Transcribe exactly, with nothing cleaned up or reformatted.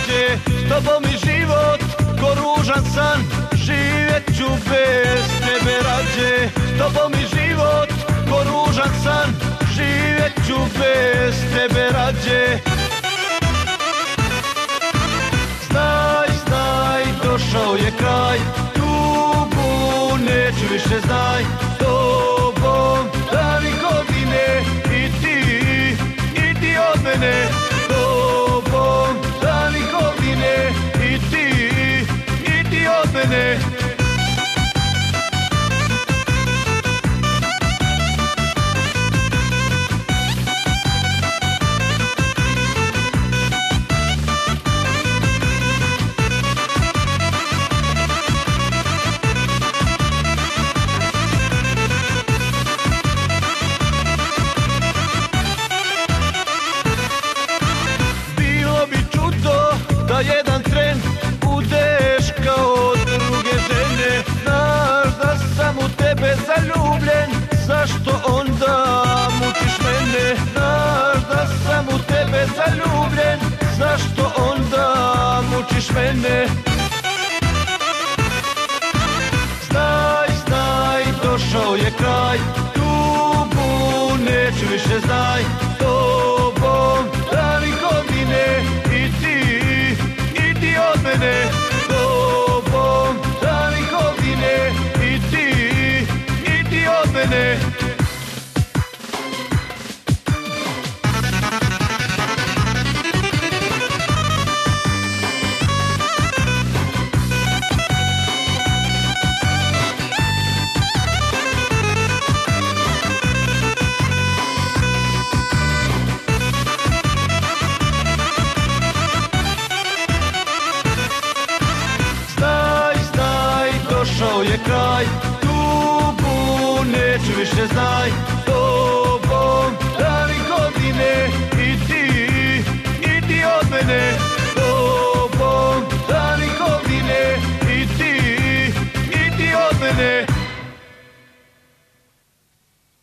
rađe, s tobom i život ko ružan san, živjet ću bez tebe rađe, s tobom i život ko ružan san, živjet ću bez tebe rađe. Znaj, znaj, došao je kraj, tugu neću više, znaj, s tobom dani godine i ti, i ti od mene, s tobom dani godine i ti, i ti od mene. Da jedan tren budeš kao druge žene, znaš da sam u tebe zaljubljen, zašto onda mučiš mene? Znaš da sam u tebe zaljubljen, zašto onda mučiš mene? Znaj, znaj, došao je kraj, tugu neću više, znaj, s tobom dani godine i ti, ti od mene, s tobom dani godine i ti, i ti od mene. Došao je kraj, tugu neću više, znaj,